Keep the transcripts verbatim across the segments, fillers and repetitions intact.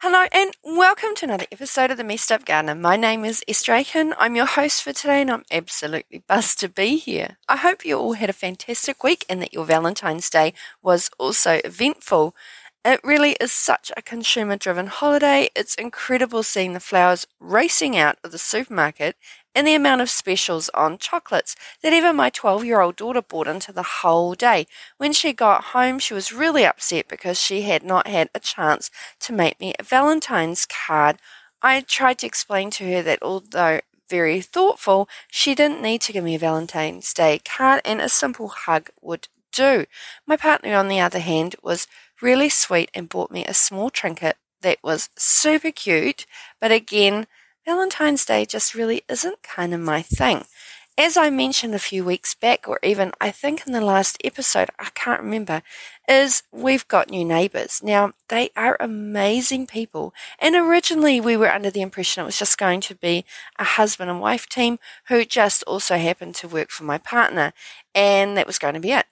Hello and welcome to another episode of The Messed Up Gardener. My name is Esther Aiken. I'm your host for today and I'm absolutely buzzed to be here. I hope you all had a fantastic week and that your Valentine's Day was also eventful. It really is such a consumer-driven holiday. It's incredible seeing the flowers racing out of the supermarket and the amount of specials on chocolates that even my twelve-year-old daughter bought into the whole day. When she got home, she was really upset because she had not had a chance to make me a Valentine's card. I tried to explain to her that although very thoughtful, she didn't need to give me a Valentine's Day card and a simple hug would do. My partner, on the other hand, was really sweet and bought me a small trinket that was super cute, but again, Valentine's Day just really isn't kind of my thing. As I mentioned a few weeks back, or even I think in the last episode, I can't remember, is we've got new neighbours. Now, they are amazing people, and originally we were under the impression it was just going to be a husband and wife team who just also happened to work for my partner, and that was going to be it.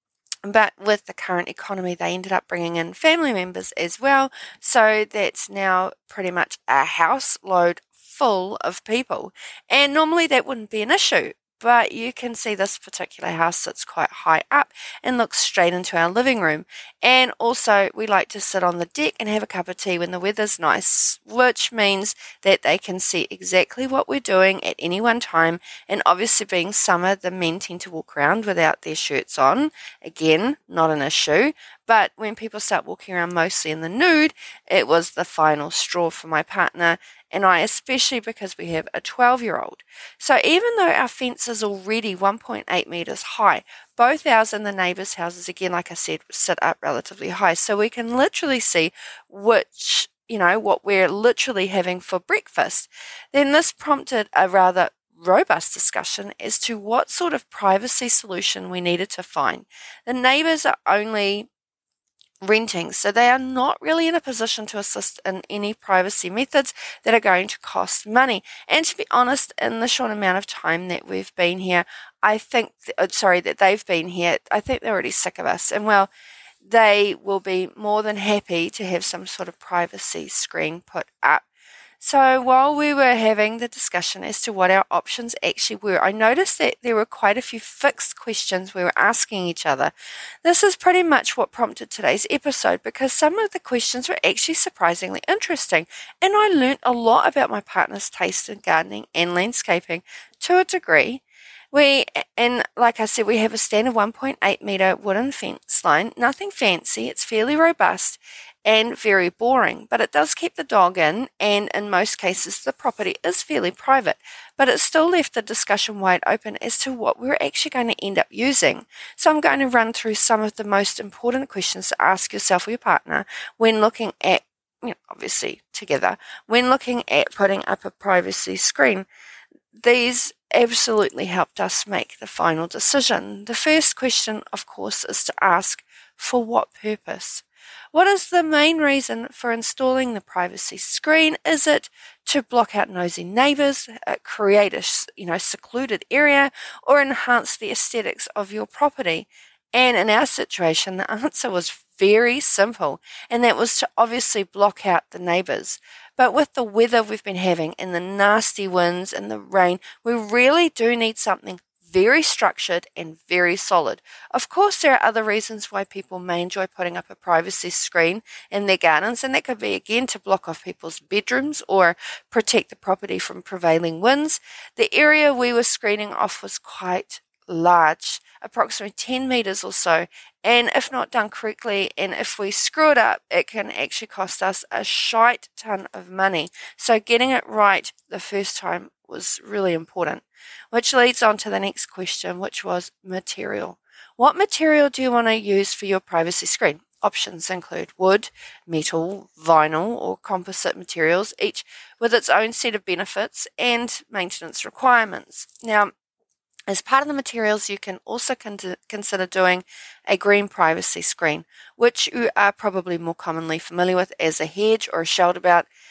But with the current economy, they ended up bringing in family members as well. So that's now pretty much a house load full of people. And normally that wouldn't be an issue. But you can see this particular house sits quite high up and looks straight into our living room. And also we like to sit on the deck and have a cup of tea when the weather's nice, which means that they can see exactly what we're doing at any one time. And obviously being summer, the men tend to walk around without their shirts on. Again, not an issue. But when people start walking around mostly in the nude, it was the final straw for my partner and I, especially because we have a twelve-year-old. So even though our fence is already one point eight metres high, both ours and the neighbours' houses, again, like I said, sit up relatively high. So we can literally see which, you know, what we're literally having for breakfast. Then this prompted a rather robust discussion as to what sort of privacy solution we needed to find. The neighbours are only renting, so they are not really in a position to assist in any privacy methods that are going to cost money. And to be honest, in the short amount of time that we've been here, I think, th- sorry, that they've been here, I think they're already sick of us. And well, they will be more than happy to have some sort of privacy screen put up. So while we were having the discussion as to what our options actually were, I noticed that there were quite a few fixed questions we were asking each other. This is pretty much what prompted today's episode because some of the questions were actually surprisingly interesting and I learnt a lot about my partner's taste in gardening and landscaping to a degree. We, and like I said, we have a standard one point eight metre wooden fence line, nothing fancy, it's fairly robust and very boring, but it does keep the dog in, and in most cases the property is fairly private, but it still left the discussion wide open as to what we're actually going to end up using. So I'm going to run through some of the most important questions to ask yourself or your partner when looking at, you know, obviously together, when looking at putting up a privacy screen. These absolutely helped us make the final decision. The first question, of course, is to ask, for what purpose? What is the main reason for installing the privacy screen? Is it to block out nosy neighbours, uh, create a you know secluded area, or enhance the aesthetics of your property? And in our situation, the answer was very simple, and that was to obviously block out the neighbours. But with the weather we've been having and the nasty winds and the rain, we really do need something very structured and very solid. Of course, there are other reasons why people may enjoy putting up a privacy screen in their gardens, and that could be, again, to block off people's bedrooms or protect the property from prevailing winds. The area we were screening off was quite large, approximately ten metres or so, and if not done correctly, and if we screw it up, it can actually cost us a shite ton of money. So getting it right the first time was really important, which leads on to the next question, which was material. What material do you want to use for your privacy screen? Options include wood, metal, vinyl, or composite materials, each with its own set of benefits and maintenance requirements. Now, as part of the materials, you can also con- consider doing a green privacy screen, which you are probably more commonly familiar with as a hedge or a shelter belt.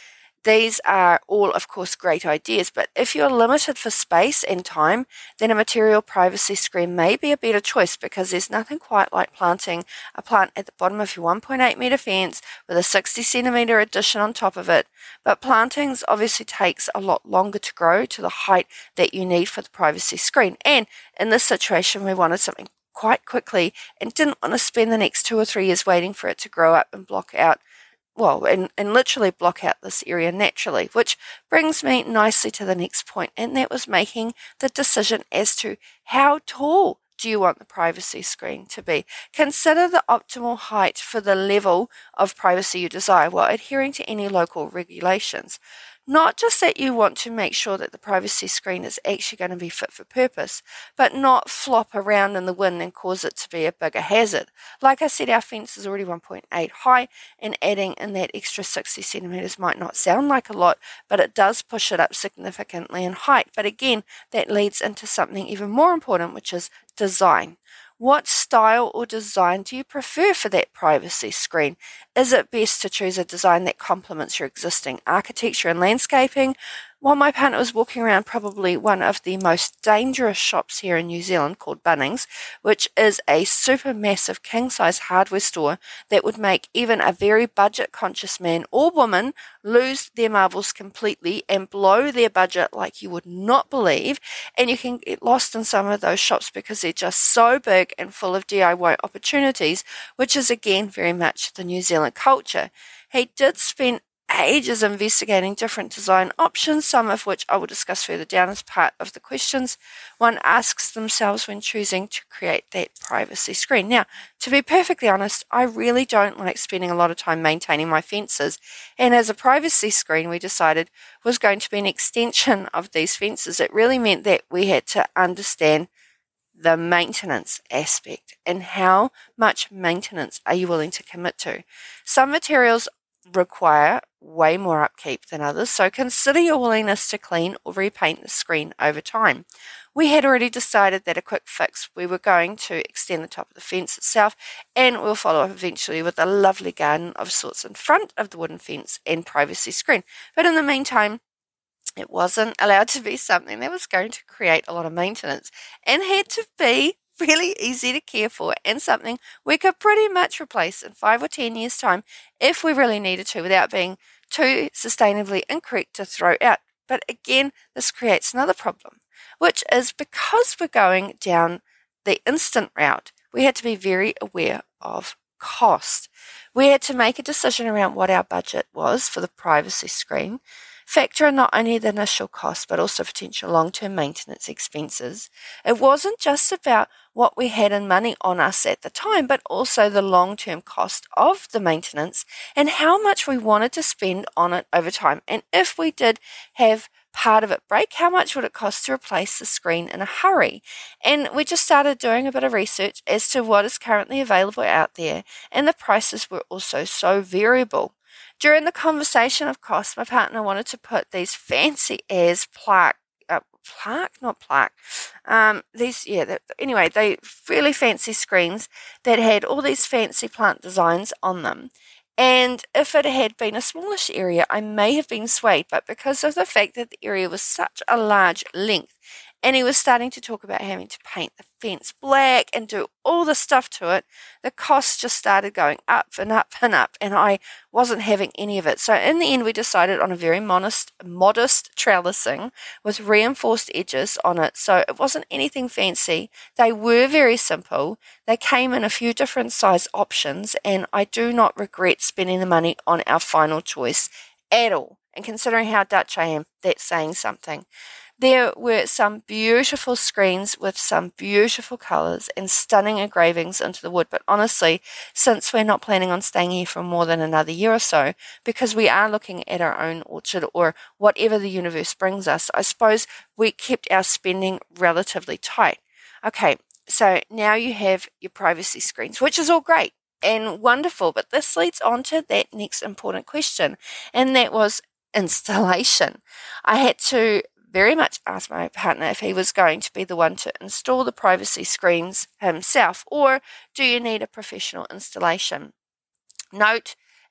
These are all, of course, great ideas, but if you're limited for space and time, then a material privacy screen may be a better choice, because there's nothing quite like planting a plant at the bottom of your one point eight metre fence with a sixty centimetre addition on top of it. But plantings obviously takes a lot longer to grow to the height that you need for the privacy screen. And in this situation, we wanted something quite quickly and didn't want to spend the next two or three years waiting for it to grow up and block out well, and, and literally block out this area naturally, which brings me nicely to the next point, and that was making the decision as to how tall do you want the privacy screen to be. Consider the optimal height for the level of privacy you desire while adhering to any local regulations. Not just that you want to make sure that the privacy screen is actually going to be fit for purpose, but not flop around in the wind and cause it to be a bigger hazard. Like I said, our fence is already one point eight high, and adding in that extra sixty centimetres might not sound like a lot, but it does push it up significantly in height. But again, that leads into something even more important, which is design. What style or design do you prefer for that privacy screen? Is it best to choose a design that complements your existing architecture and landscaping? While my partner was walking around probably one of the most dangerous shops here in New Zealand called Bunnings, which is a super massive king-size hardware store that would make even a very budget-conscious man or woman lose their marbles completely and blow their budget like you would not believe. And you can get lost in some of those shops because they're just so big and full of D I Y opportunities, which is again very much the New Zealand culture. He did spend ages investigating different design options, some of which I will discuss further down as part of the questions one asks themselves when choosing to create that privacy screen. Now, to be perfectly honest, I really don't like spending a lot of time maintaining my fences, and as a privacy screen we decided was going to be an extension of these fences, it really meant that we had to understand the maintenance aspect and how much maintenance are you willing to commit to. Some materials require way more upkeep than others, so consider your willingness to clean or repaint the screen over time. We had already decided that a quick fix, we were going to extend the top of the fence itself, and we'll follow up eventually with a lovely garden of sorts in front of the wooden fence and privacy screen. But in the meantime, it wasn't allowed to be something that was going to create a lot of maintenance and had to be really easy to care for and something we could pretty much replace in five or ten years' time if we really needed to without being too sustainably incorrect to throw out. But again, this creates another problem, which is because we're going down the instant route, we had to be very aware of cost. We had to make a decision around what our budget was for the privacy screen, factor in not only the initial cost but also potential long-term maintenance expenses. It wasn't just about what we had in money on us at the time, but also the long-term cost of the maintenance and how much we wanted to spend on it over time. And if we did have part of it break, how much would it cost to replace the screen in a hurry? And we just started doing a bit of research as to what is currently available out there, and the prices were also so variable. During the conversation of cost, my partner wanted to put these fancy as plaque, uh, plaque, not plaque, um, these, yeah, they, anyway, they really fancy screens that had all these fancy plant designs on them. And if it had been a smallish area, I may have been swayed, but because of the fact that the area was such a large length, and he was starting to talk about having to paint the fence black and do all the stuff to it, the costs just started going up and up and up, and I wasn't having any of it. So in the end, we decided on a very modest, modest trellising with reinforced edges on it. So it wasn't anything fancy. They were very simple. They came in a few different size options, and I do not regret spending the money on our final choice at all. And considering how Dutch I am, that's saying something. There were some beautiful screens with some beautiful colours and stunning engravings into the wood, but honestly, since we're not planning on staying here for more than another year or so, because we are looking at our own orchard or whatever the universe brings us, I suppose we kept our spending relatively tight. Okay, so now you have your privacy screens, which is all great and wonderful, but this leads on to that next important question, and that was installation. I had to very much asked my partner if he was going to be the one to install the privacy screens himself, or do you need a professional installation? Note,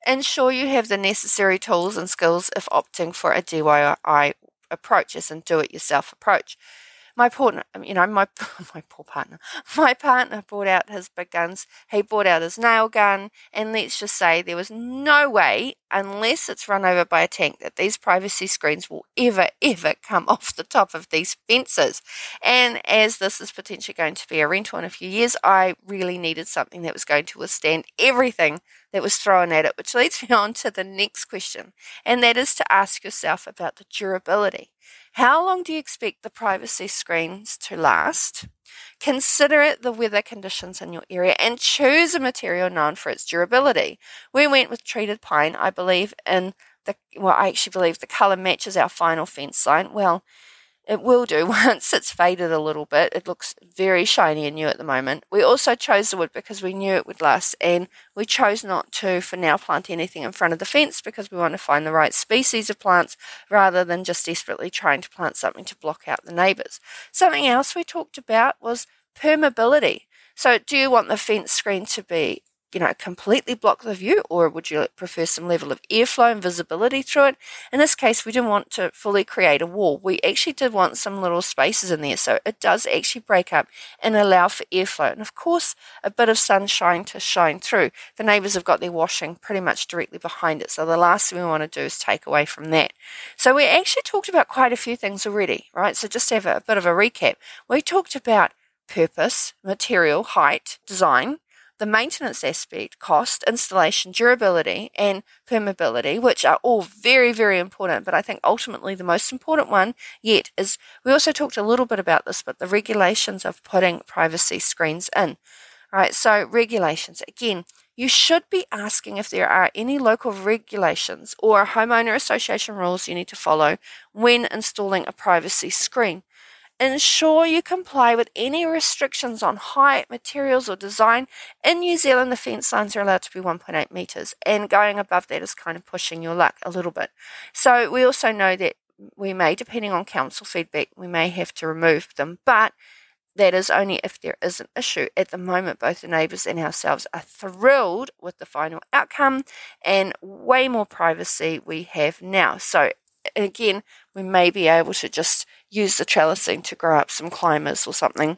Ensure you have the necessary tools and skills if opting for a D I Y approach, as in do-it-yourself approach. My partner, you know, my my poor partner, my partner brought out his big guns. He brought out his nail gun, and let's just say there was no way, unless it's run over by a tank, that these privacy screens will ever, ever come off the top of these fences. And as this is potentially going to be a rental in a few years, I really needed something that was going to withstand everything that was thrown at it, which leads me on to the next question, and that is to ask yourself about the durability. How long do you expect the privacy screens to last? Consider the weather conditions in your area and choose a material known for its durability. We went with treated pine, I believe, in the, well, I actually believe the colour matches our final fence line. Well, it will do once it's faded a little bit. It looks very shiny and new at the moment. We also chose the wood because we knew it would last, and we chose not to, for now, plant anything in front of the fence because we want to find the right species of plants rather than just desperately trying to plant something to block out the neighbours. Something else we talked about was permeability. So do you want the fence screen to be, you know, completely block the view, or would you prefer some level of airflow and visibility through it? In this case, we didn't want to fully create a wall. We actually did want some little spaces in there, so it does actually break up and allow for airflow. And of course, a bit of sunshine to shine through. The neighbours have got their washing pretty much directly behind it, so the last thing we want to do is take away from that. So we actually talked about quite a few things already, right? So just to have a, a bit of a recap, we talked about purpose, material, height, design, the maintenance aspect, cost, installation, durability, and permeability, which are all very, very important. But I think ultimately the most important one yet is, we also talked a little bit about this, but the regulations of putting privacy screens in. All right, so regulations. Again, you should be asking if there are any local regulations or homeowner association rules you need to follow when installing a privacy screen. Ensure you comply with any restrictions on height, materials, or design. In New Zealand, the fence lines are allowed to be one point eight metres, and going above that is kind of pushing your luck a little bit. So we also know that we may, depending on council feedback, we may have to remove them, but that is only if there is an issue. At the moment, both the neighbours and ourselves are thrilled with the final outcome, and way more privacy we have now. So again, we may be able to just use the trellising to grow up some climbers or something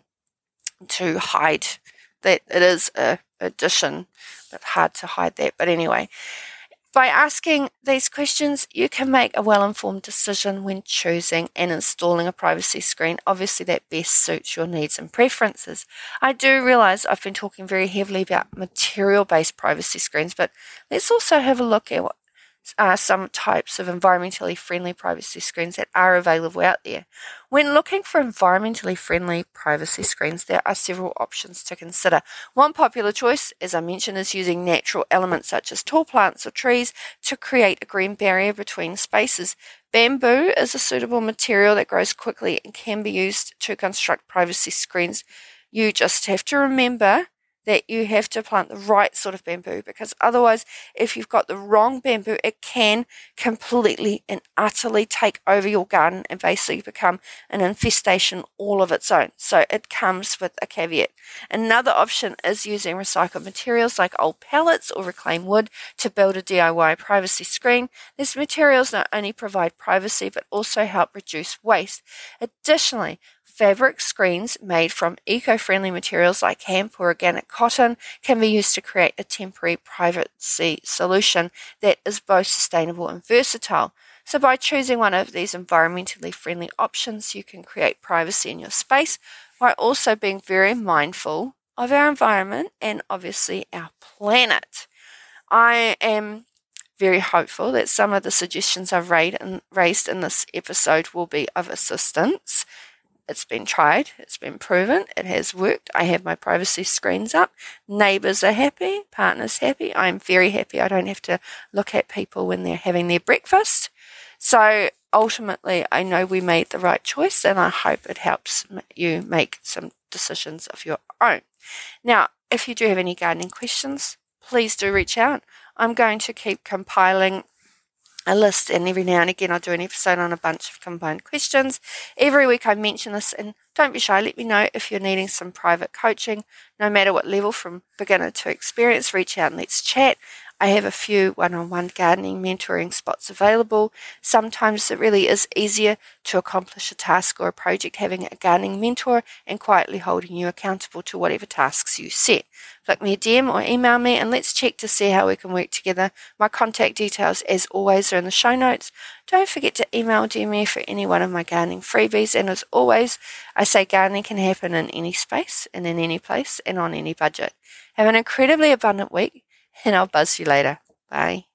to hide that it is a addition, but hard to hide that. But anyway, by asking these questions, you can make a well-informed decision when choosing and installing a privacy screen. Obviously, that best suits your needs and preferences. I do realise I've been talking very heavily about material-based privacy screens, but let's also have a look at what are some types of environmentally friendly privacy screens that are available out there. When looking for environmentally friendly privacy screens, there are several options to consider. One popular choice, as I mentioned, is using natural elements such as tall plants or trees to create a green barrier between spaces. Bamboo is a suitable material that grows quickly and can be used to construct privacy screens. You just have to remember that you have to plant the right sort of bamboo, because otherwise, if you've got the wrong bamboo, it can completely and utterly take over your garden and basically become an infestation all of its own. So it comes with a caveat. Another option is using recycled materials like old pallets or reclaimed wood to build a D I Y privacy screen. These materials not only provide privacy but also help reduce waste. Additionally, fabric screens made from eco-friendly materials like hemp or organic cotton can be used to create a temporary privacy solution that is both sustainable and versatile. So by choosing one of these environmentally friendly options, you can create privacy in your space while also being very mindful of our environment and obviously our planet. I am very hopeful that some of the suggestions I've raised in this episode will be of assistance. It's been tried, it's been proven, it has worked. I have my privacy screens up. Neighbours are happy, partners happy. I'm very happy. I don't have to look at people when they're having their breakfast. So ultimately, I know we made the right choice, and I hope it helps you make some decisions of your own. Now, if you do have any gardening questions, please do reach out. I'm going to keep compiling a list, and every now and again I'll do an episode on a bunch of combined questions. Every week I mention this, and don't be shy, let me know if you're needing some private coaching, no matter what level, from beginner to experience. Reach out and let's chat. I have a few one-on-one gardening mentoring spots available. Sometimes it really is easier to accomplish a task or a project having a gardening mentor and quietly holding you accountable to whatever tasks you set. Flick me a D M or email me and let's check to see how we can work together. My contact details, as always, are in the show notes. Don't forget to email D M me for any one of my gardening freebies. And as always, I say gardening can happen in any space and in any place and on any budget. Have an incredibly abundant week, and I'll buzz you later. Bye.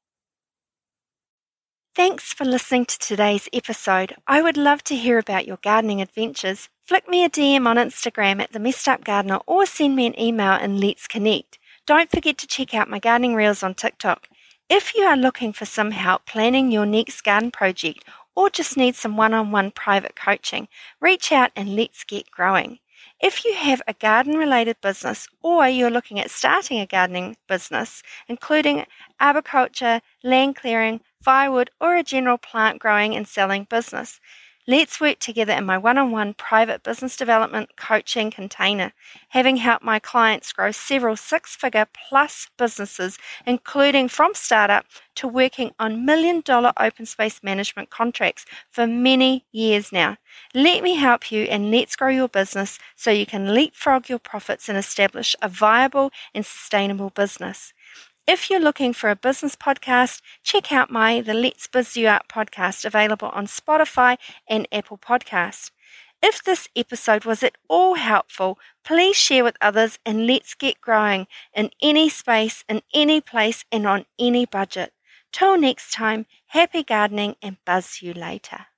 Thanks for listening to today's episode. I would love to hear about your gardening adventures. Flick me a D M on Instagram at The Messed Up Gardener or send me an email and let's connect. Don't forget to check out my gardening reels on TikTok. If you are looking for some help planning your next garden project or just need some one-on-one private coaching, reach out and let's get growing. If you have a garden-related business or you're looking at starting a gardening business, including arboriculture, land clearing, firewood, or a general plant growing and selling business, let's work together in my one-on-one private business development coaching container, having helped my clients grow several six-figure plus businesses, including from startup to working on million-dollar open space management contracts for many years now. Let me help you and let's grow your business so you can leapfrog your profits and establish a viable and sustainable business. If you're looking for a business podcast, check out my The Let's Biz You Up podcast available on Spotify and Apple Podcasts. If this episode was at all helpful, please share with others and let's get growing in any space, in any place, and on any budget. Till next time, happy gardening and buzz you later.